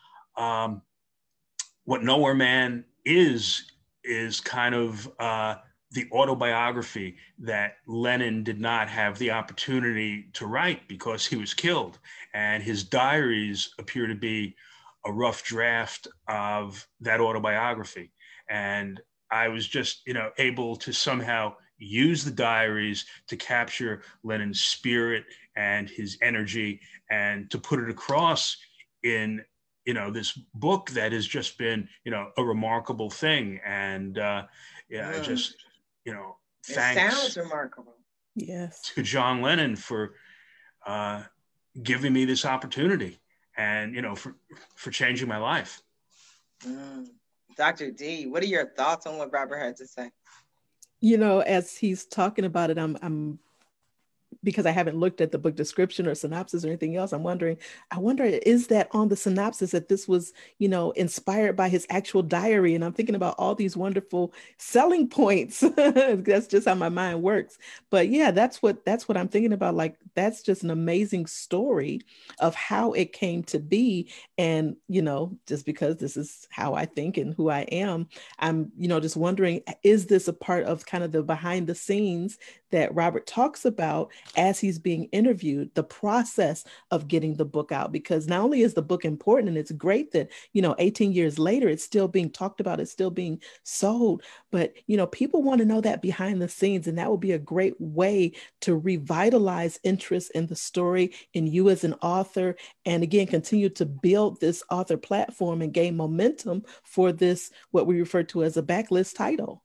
um, What Nowhere Man is, is kind of uh, the autobiography that Lennon did not have the opportunity to write because he was killed. And his diaries appear to be a rough draft of that autobiography. And I was just, you know, able to somehow use the diaries to capture Lennon's spirit and his energy and to put it across in, you know, this book that has just been, you know, a remarkable thing. And uh, yeah, mm. I just, you know, it thanks sounds remarkable. Yes. to John Lennon for uh, giving me this opportunity and, you know, for, for changing my life. Mm. Doctor D, what are your thoughts on what Robert had to say? You know, as he's talking about it, I'm, I'm, because I haven't looked at the book description or synopsis or anything else, I'm wondering, I wonder, is that on the synopsis that this was, you know, inspired by his actual diary? And I'm thinking about all these wonderful selling points. That's just how my mind works. But yeah, that's what, that's what I'm thinking about. Like, that's just an amazing story of how it came to be. And, you know, just because this is how I think and who I am, I'm, you know, just wondering, is this a part of kind of the behind the scenes that Robert talks about as he's being interviewed, the process of getting the book out? Because not only is the book important, and it's great that, you know, eighteen years later, it's still being talked about, it's still being sold, but, you know, people want to know that behind the scenes, and that would be a great way to revitalize interest in the story, in you as an author, and again, continue to build this author platform and gain momentum for this, what we refer to as a backlist title.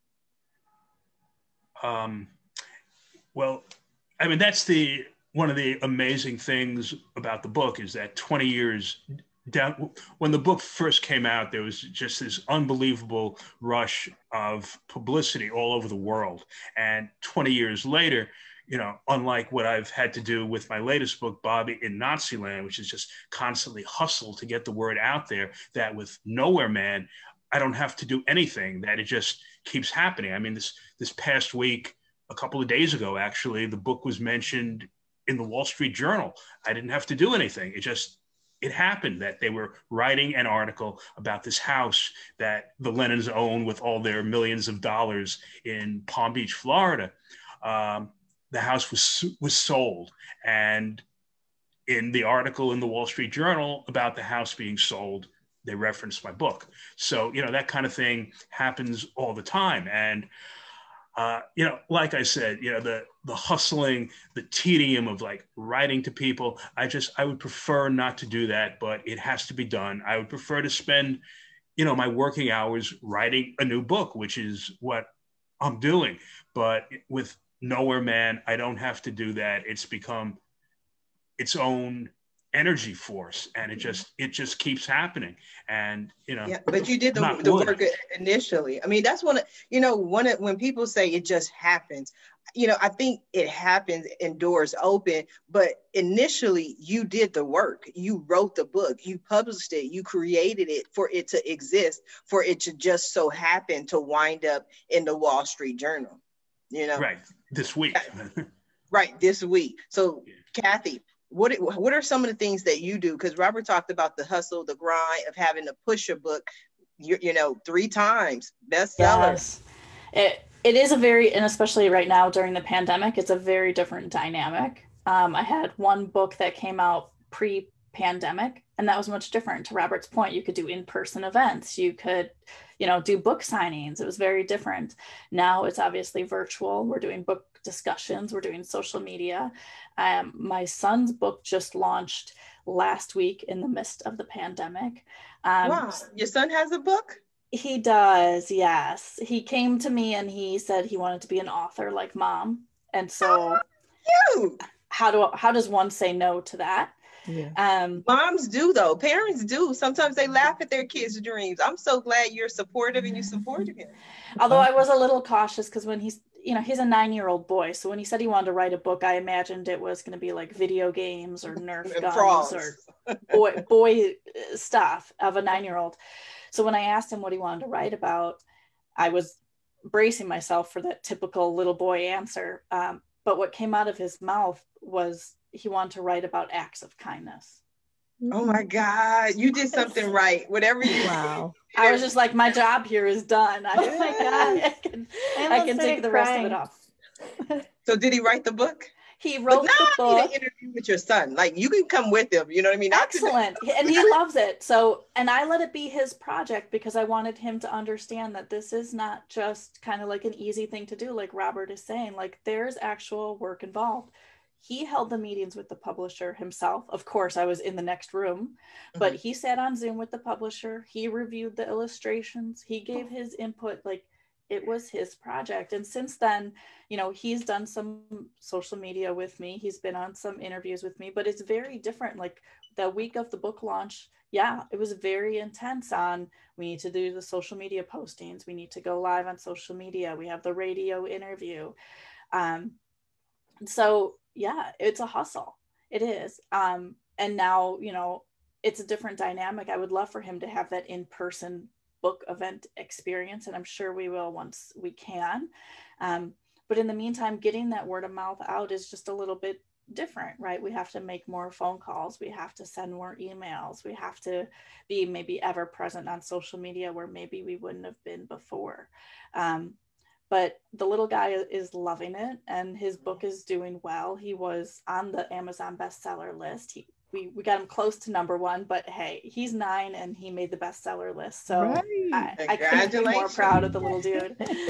Um, well, I mean, that's the one of the amazing things about the book is that twenty years down when the book first came out, there was just this unbelievable rush of publicity all over the world. And twenty years later, you know, unlike what I've had to do with my latest book, Bobby in Naziland, which is just constantly hustle to get the word out there, that with Nowhere Man, I don't have to do anything, that it just keeps happening. I mean, this this past week, a couple of days ago, actually, the book was mentioned in the Wall Street Journal. I didn't have to do anything. It just It happened that they were writing an article about this house that the Lennons own with all their millions of dollars in Palm Beach, Florida. Um, the house was was sold, and in the article in the Wall Street Journal about the house being sold, they referenced my book. So, you know, that kind of thing happens all the time. And Uh, you know, like I said, you know, the the hustling, the tedium of like writing to people, I just, I would prefer not to do that, but it has to be done. I would prefer to spend, you know, my working hours writing a new book, which is what I'm doing. But with Nowhere Man, I don't have to do that. It's become its own energy force, and it just it just keeps happening. And you know, yeah, but you did the, the work initially. I mean, that's one of, you know, one of, when people say it just happens, you know, I think it happens and doors open, but initially you did the work. You wrote the book, you published it, you created it for it to exist, for it to just so happen to wind up in the Wall Street Journal, you know? Right, this week. Right, this week. So yeah. Kathy, What what are some of the things that you do? Because Robert talked about the hustle, the grind of having to push a book, you, you know, three times, bestseller. Yes. It, it is a very, and especially right now during the pandemic, it's a very different dynamic. Um, I had one book that came out pre-pandemic, and that was much different. To Robert's point, you could do in-person events. You could, you know, do book signings. It was very different. Now it's obviously virtual. We're doing book discussions. We're doing social media. Um, my son's book just launched last week in the midst of the pandemic. Um, wow, your son has a book? He does, yes. He came to me and he said he wanted to be an author like mom. And so oh, how do how does one say no to that? Yeah. Um, Moms do though. Parents do. Sometimes they laugh at their kids' dreams. I'm so glad you're supportive and you supported him. Although I was a little cautious because when he's, you know, he's a nine-year-old boy. So when he said he wanted to write a book, I imagined it was going to be like video games or Nerf guns frogs. or boy, boy stuff of a nine-year-old. So when I asked him what he wanted to write about, I was bracing myself for that typical little boy answer. Um, but what came out of his mouth was he wanted to write about acts of kindness. Oh my God, you did something right. Whatever you wow. I was just like, my job here is done. I, oh my God. I can, I can take the crying. rest of it off. So did he write the book? He wrote but now the book. I need an interview with your son. Like you can come with him. You know what I mean? Not Excellent. And he loves it. So, and I let it be his project because I wanted him to understand that this is not just kind of like an easy thing to do. Like Robert is saying, like there's actual work involved. He held the meetings with the publisher himself. Of course, I was in the next room, but mm-hmm. he sat on Zoom with the publisher. He reviewed the illustrations. He gave his input. Like it was his project. And since then, you know, he's done some social media with me. He's been on some interviews with me, but it's very different. Like the week of the book launch, yeah, it was very intense on, we need to do the social media postings. We need to go live on social media. We have the radio interview. Um, so yeah, it's a hustle. It is. Um, and now, you know, it's a different dynamic. I would love for him to have that in-person book event experience, and I'm sure we will once we can. Um, but in the meantime, getting that word of mouth out is just a little bit different, right? We have to make more phone calls. We have to send more emails. We have to be maybe ever present on social media where maybe we wouldn't have been before. Um, But the little guy is loving it, and his book is doing well. He was on the Amazon bestseller list. He, we, we got him close to number one, but hey, he's nine and he made the bestseller list. So right. I, I couldn't be more proud of the little dude.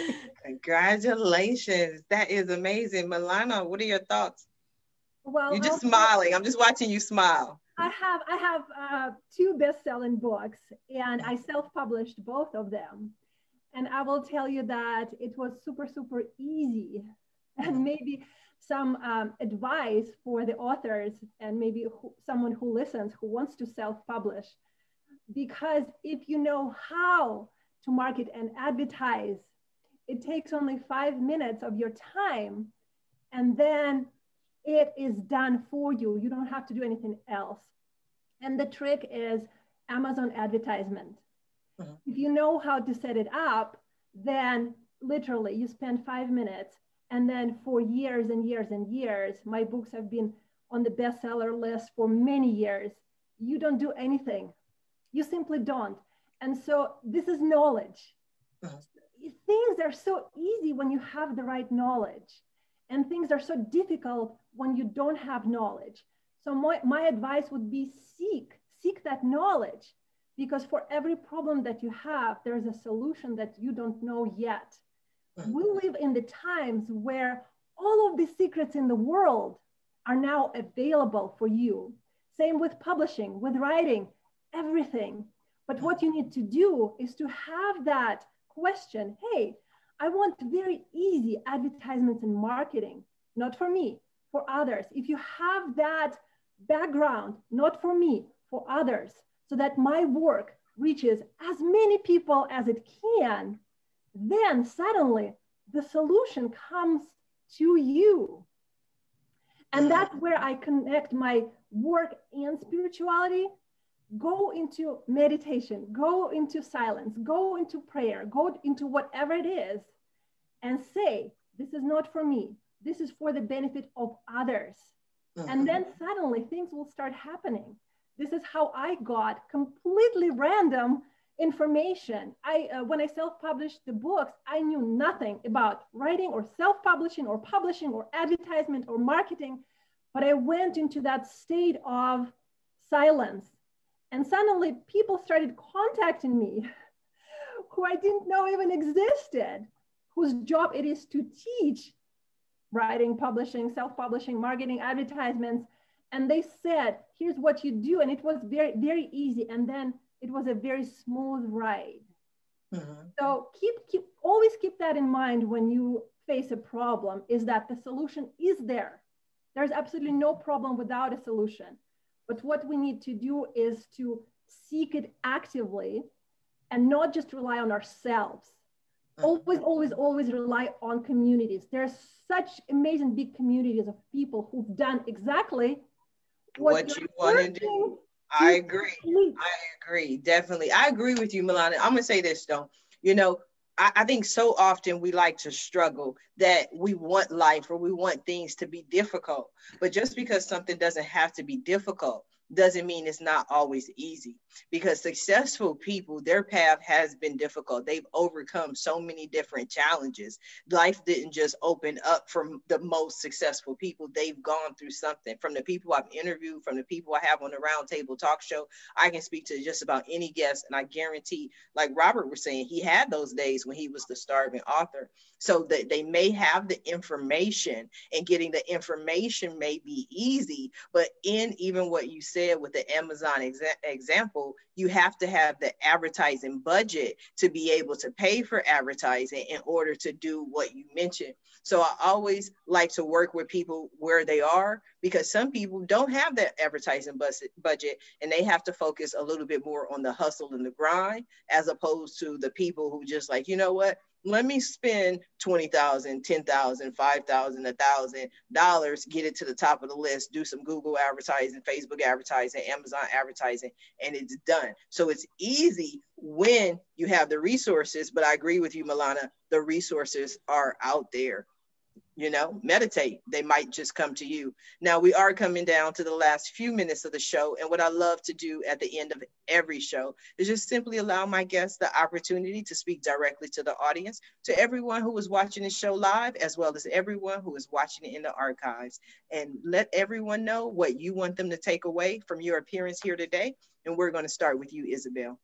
Congratulations. That is amazing. Milana, what are your thoughts? Well, You're just um, smiling. I'm just watching you smile. I have, I have uh, two best-selling books, and I self-published both of them. And I will tell you that it was super, super easy. And maybe some um, advice for the authors and maybe who, someone who listens, who wants to self-publish. because if you know how to market and advertise, it takes only five minutes of your time, and then it is done for you. You don't have to do anything else. And the trick is Amazon advertisement. Uh-huh. If you know how to set it up, then literally you spend five minutes, and then for years and years and years, my books have been on the bestseller list for many years. You don't do anything. You simply don't. And so this is knowledge. Uh-huh. Things are so easy when you have the right knowledge, and things are so difficult when you don't have knowledge. So my, my advice would be seek, seek that knowledge, because for every problem that you have, there's a solution that you don't know yet. Uh-huh. We live in the times where all of the secrets in the world are now available for you. Same with publishing, with writing, everything. But what you need to do is to have that question, hey, I want very easy advertisements and marketing, not for me, for others. If you have that background, not for me, for others, so that my work reaches as many people as it can, then suddenly the solution comes to you. And that's where I connect my work and spirituality. Go into meditation, go into silence, go into prayer, go into whatever it is, and say, this is not for me. This is for the benefit of others. Mm-hmm. And then suddenly things will start happening. This is how I got completely random information. I, uh, when I self-published the books, I knew nothing about writing or self-publishing or publishing or advertisement or marketing, but I went into that state of silence. And suddenly people started contacting me who I didn't know even existed, whose job it is to teach writing, publishing, self-publishing, marketing, advertisements. And they said, here's what you do. And it was very, very easy. And then it was a very smooth ride. Mm-hmm. So keep, keep, always keep that in mind when you face a problem, is that the solution is there. There's absolutely no problem without a solution. But what we need to do is to seek it actively and not just rely on ourselves. Always, always, always rely on communities. There's such amazing big communities of people who've done exactly what, what you want to do. I agree. I agree. Definitely. I agree with you, Milana. I'm going to say this though. You know, I, I think so often we like to struggle that we want life or we want things to be difficult. But just because something doesn't have to be difficult doesn't mean it's not always easy, because successful people, their path has been difficult. They've overcome so many different challenges. Life didn't just open up for the most successful people. They've gone through something. From the people I've interviewed, from the people I have on the Roundtable Talk Show, I can speak to just about any guest. And I guarantee, like Robert was saying, he had those days when he was the starving author. So that they may have the information, and getting the information may be easy, but in even what you said with the Amazon exa- example, you have to have the advertising budget to be able to pay for advertising in order to do what you mentioned. So I always like to work with people where they are, because some people don't have that advertising bus- budget and they have to focus a little bit more on the hustle and the grind, as opposed to the people who just like, you know what, let me spend twenty thousand, ten thousand, five thousand, a thousand dollars, get it to the top of the list, do some Google advertising, Facebook advertising, Amazon advertising, and it's done. So it's easy when you have the resources, but I agree with you, Milana, the resources are out there. You know, meditate. They might just come to you. Now, we are coming down to the last few minutes of the show. And what I love to do at the end of every show is just simply allow my guests the opportunity to speak directly to the audience, to everyone who is watching the show live, as well as everyone who is watching it in the archives. And let everyone know what you want them to take away from your appearance here today. And we're going to start with you, Isabel.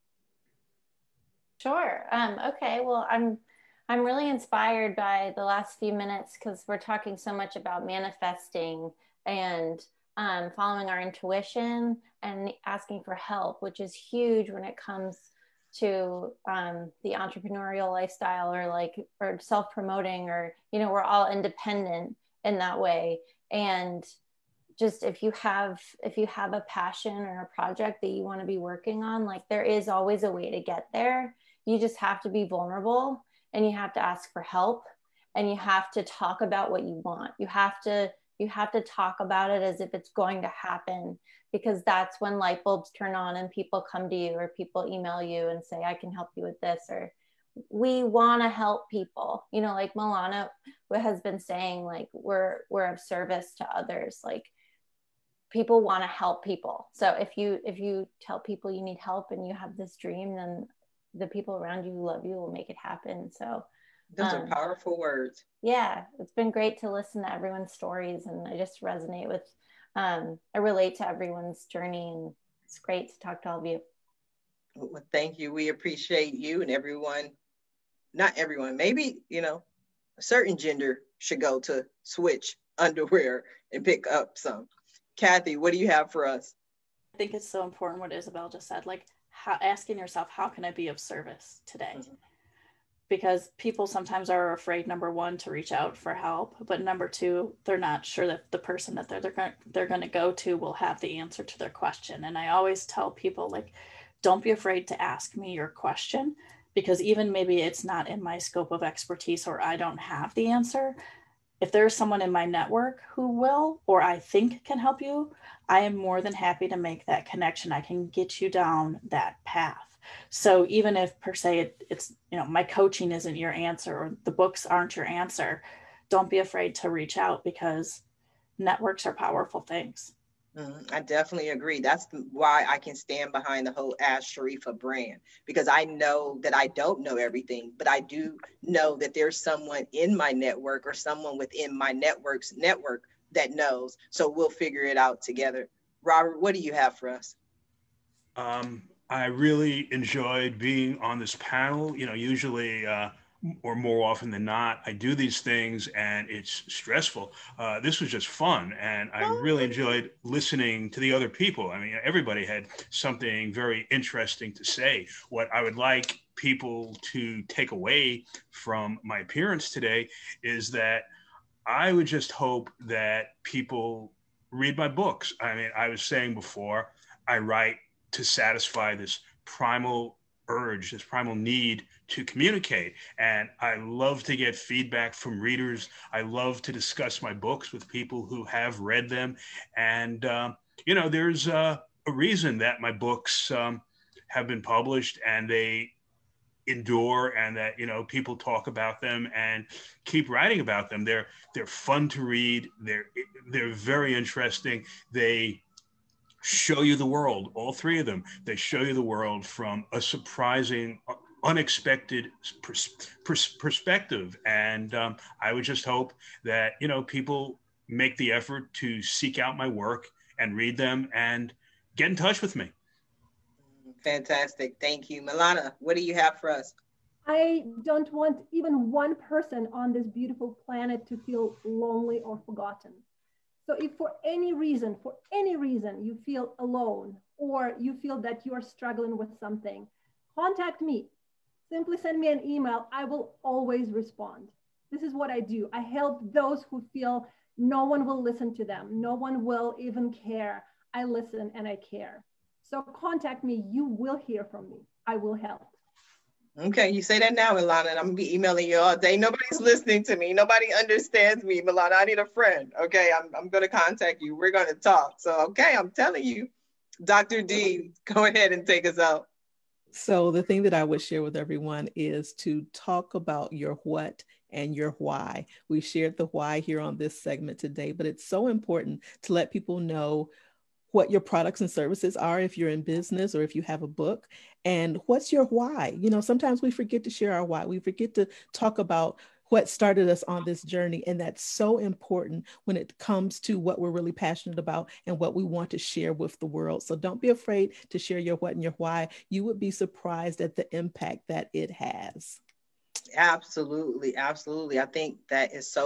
Sure. Um, okay. Well, I'm I'm really inspired by the last few minutes, because we're talking so much about manifesting and um, following our intuition and asking for help, which is huge when it comes to um, the entrepreneurial lifestyle, or like, or self-promoting, or, you know, we're all independent in that way. And just if you have if you have a passion or a project that you want to be working on, like there is always a way to get there. You just have to be vulnerable, and you have to ask for help, and you have to talk about what you want. You have to you have to talk about it as if it's going to happen, because that's when light bulbs turn on and people come to you, or people email you and say, I can help you with this, or we want to help people, you know, like Milana has been saying, like we're we're of service to others. Like people want to help people. So if you if you tell people you need help and you have this dream, then the people around you who love you will make it happen. So those um, are powerful words. Yeah, it's been great to listen to everyone's stories, and I just resonate with um I relate to everyone's journey, and it's great to talk to all of you. Well, thank you. We appreciate you, and everyone, not everyone, maybe, you know, a certain gender should go to Switch underwear and pick up some. Kathy, what do you have for us? I think it's so important what Isabel just said, like how, asking yourself, how can I be of service today? Mm-hmm. Because people sometimes are afraid, number one, to reach out for help, but number two, they're not sure that the person that they're they're going, they're going to go to will have the answer to their question. And I always tell people, like, don't be afraid to ask me your question, because even maybe it's not in my scope of expertise, or I don't have the answer. If there's someone in my network who will, or I think can help you, I am more than happy to make that connection. I can get you down that path. So even if per se it, it's, you know, my coaching isn't your answer, or the books aren't your answer, don't be afraid to reach out, because networks are powerful things. Mm, I definitely agree. That's why I can stand behind the whole Ask Sharifa brand, because I know that I don't know everything, but I do know that there's someone in my network, or someone within my network's network that knows. So we'll figure it out together. Robert, what do you have for us? Um, I really enjoyed being on this panel. You know, usually, uh, or more often than not, I do these things and it's stressful. Uh, this was just fun, and I really enjoyed listening to the other people. I mean, everybody had something very interesting to say. What I would like people to take away from my appearance today is that I would just hope that people read my books. I mean, I was saying before, I write to satisfy this primal urge, this primal need to communicate. And I love to get feedback from readers. I love to discuss my books with people who have read them. And, um, you know, there's uh, a reason that my books um, have been published and they endure, and that, you know, people talk about them and keep writing about them. They're, they're fun to read. They're, they're very interesting. They show you the world, all three of them. They show you the world from a surprising, unexpected pers- pers- perspective. And um, I would just hope that, you know, people make the effort to seek out my work and read them and get in touch with me. Fantastic. Thank you. Milana, what do you have for us? I don't want even one person on this beautiful planet to feel lonely or forgotten. So if for any reason, for any reason you feel alone, or you feel that you are struggling with something, contact me. Simply send me an email. I will always respond. This is what I do. I help those who feel no one will listen to them. No one will even care. I listen and I care. So contact me. You will hear from me. I will help. Okay, you say that now, Milana, and I'm gonna be emailing you all day. Nobody's listening to me. Nobody understands me, Milana. I need a friend. Okay, I'm I'm gonna contact you. We're gonna talk. So okay, I'm telling you, Doctor D, go ahead and take us out. So the thing that I would share with everyone is to talk about your what and your why. We shared the why here on this segment today, but it's so important to let people know what your products and services are if you're in business or if you have a book, and what's your why. You know, sometimes we forget to share our why. We forget to talk about what started us on this journey. And that's so important when it comes to what we're really passionate about and what we want to share with the world. So don't be afraid to share your what and your why. You would be surprised at the impact that it has. Absolutely. Absolutely. I think that is so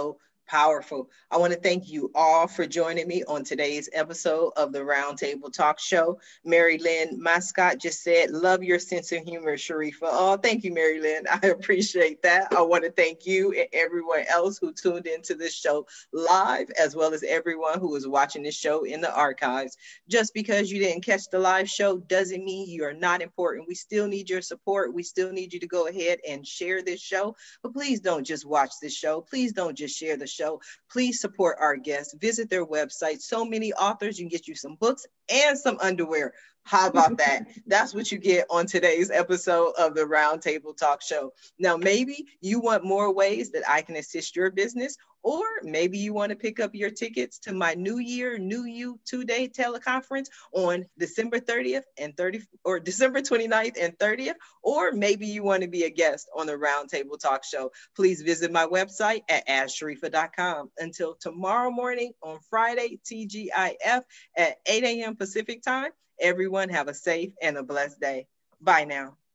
Powerful. I want to thank you all for joining me on today's episode of the Roundtable Talk Show. Mary Lynn Mascot just said, love your sense of humor, Sharifa. Oh, thank you, Mary Lynn. I appreciate that. I want to thank you and everyone else who tuned into this show live, as well as everyone who is watching this show in the archives. Just because you didn't catch the live show doesn't mean you are not important. We still need your support. We still need you to go ahead and share this show. But please don't just watch this show. Please don't just share the show. Show. Please support our guests. Visit their website. So many authors, you can get you some books and some underwear. How about that? That's what you get on today's episode of the Roundtable Talk Show. Now, maybe you want more ways that I can assist your business, or maybe you want to pick up your tickets to my New Year, New You two-day teleconference on December thirtieth and thirtieth, or December twenty-ninth and thirtieth, or maybe you want to be a guest on the Roundtable Talk Show. Please visit my website at ask sharifa dot com. Until tomorrow morning on Friday, T G I F at eight a.m. Pacific time, everyone have a safe and a blessed day. Bye now.